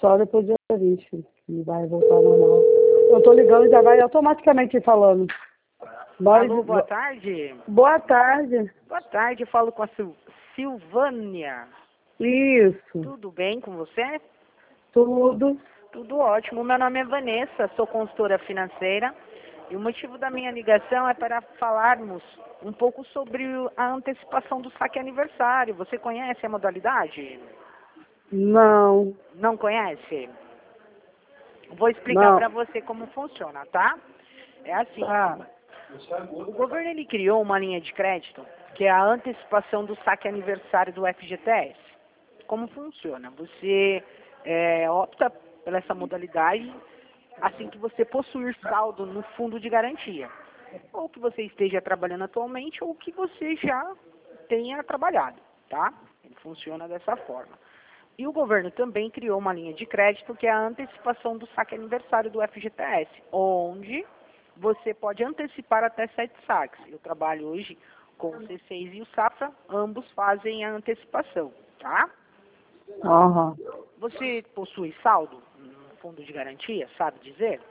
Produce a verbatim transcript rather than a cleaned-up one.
Só depois do dia vinte, que vai voltar ao normal. Eu tô ligando e já vai automaticamente falando. Nós... Alô, boa tarde. Boa tarde. Boa tarde, eu falo com a Sil Silvânia. Isso. Tudo bem com você? Tudo. Tudo ótimo. Meu nome é Vanessa, sou consultora financeira. E o motivo da minha ligação é para falarmos um pouco sobre a antecipação do saque aniversário. Você conhece a modalidade? Não. Não conhece? Vou explicar para você como funciona, tá? É assim. Tá. O governo ele criou uma linha de crédito que é a antecipação do saque aniversário do F G T S. Como funciona? Você é, opta por essa modalidade assim que você possuir saldo no fundo de garantia, ou que você esteja trabalhando atualmente, ou que você já tenha trabalhado, tá? Ele funciona dessa forma. E o governo também criou uma linha de crédito que é a antecipação do saque aniversário do F G T S, onde você pode antecipar até sete saques. Eu trabalho hoje com o C seis e o Safra, ambos fazem a antecipação, tá? Uhum. Você possui saldo no fundo de garantia, sabe dizer?